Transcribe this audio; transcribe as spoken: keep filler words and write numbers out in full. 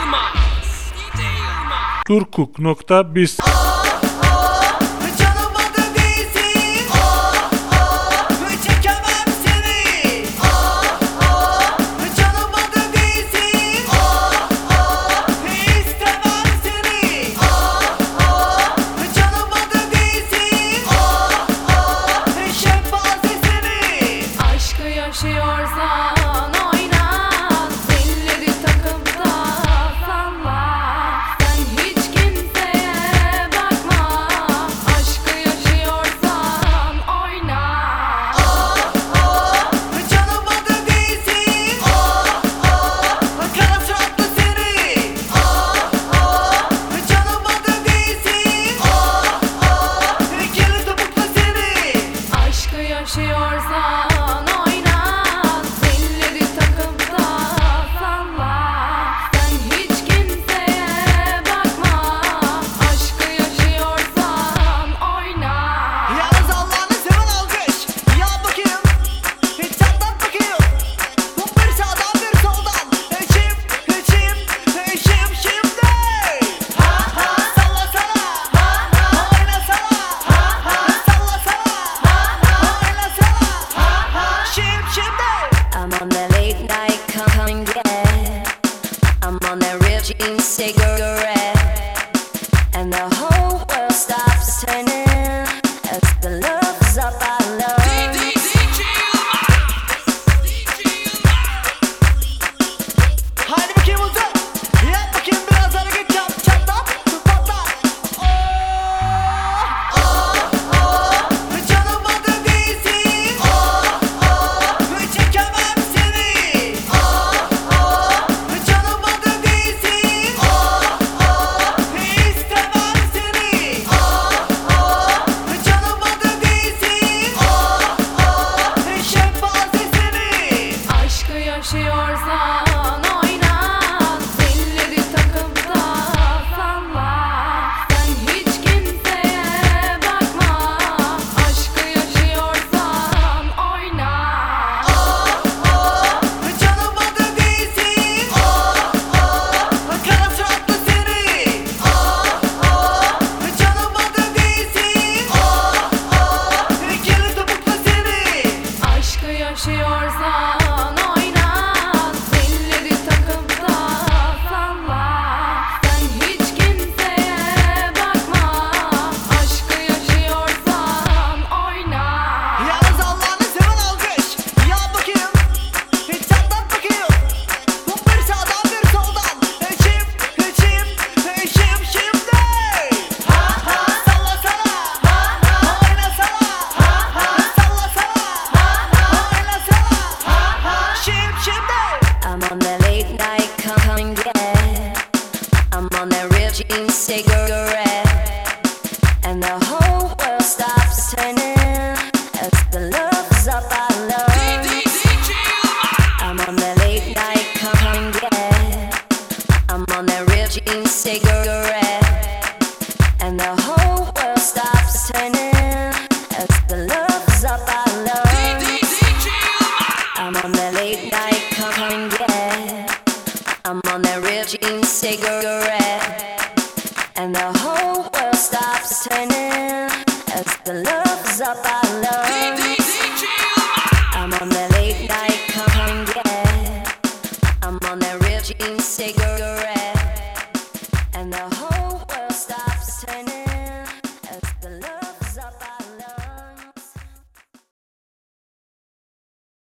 Durkuk nokta biz. Yaşıyorsan oyna, zilleri takıp da salla. Sen hiç kimseye bakma, aşkı yaşıyorsan oyna. Oh oh, canım adı değilsin. Oh oh, kara suratlı seni. Oh oh, canım adı değilsin. Oh oh, kirli topuklu seni. Aşkı yaşıyorsan I'm on that late night coming get. I'm on that real jeans cigarette, and the whole world stops turning as the love's up I love. Haydi bakayım uzun. Yap bakayım biraz hareket yap. Çatlat, patlat. Oh oh oh, canım adı değilsin. Oh oh, çekemem seni. Oh oh, canım adı değilsin. Oh oh, istemem seni. Oh oh, canım adı değilsin. Oh oh, şempanze seni. Aşkı yaşıyorsan yaşıyorsan oyna, zilleri takıp da salla. Sen hiç kimseye bakma, aşkı yaşıyorsan oyna. Yalnız Allah'ını seven alkış. Yap bakayım, çatlat bakayım. Bir sağdan bir soldan. Çim, çim, çim şimdi. Ha ha, sallasana. Ha ha, oynasana. Ha ha, sallasana. Ha ha, oynasana. Ha ha, şim şimdi. I'm on that late night coming get. I'm on that real jeans cigarette, and the whole world stops turning as the love's up I love. I'm on that late night coming get. I'm on that real jeans cigarette, and the whole world stops turning as the love's up I love. I'm on that late night coming get. I'm on that real jeans cigarette, and the whole world stops turning as the love's up I love. I'm on that late night coming get. I'm on that real jeans cigarette, and the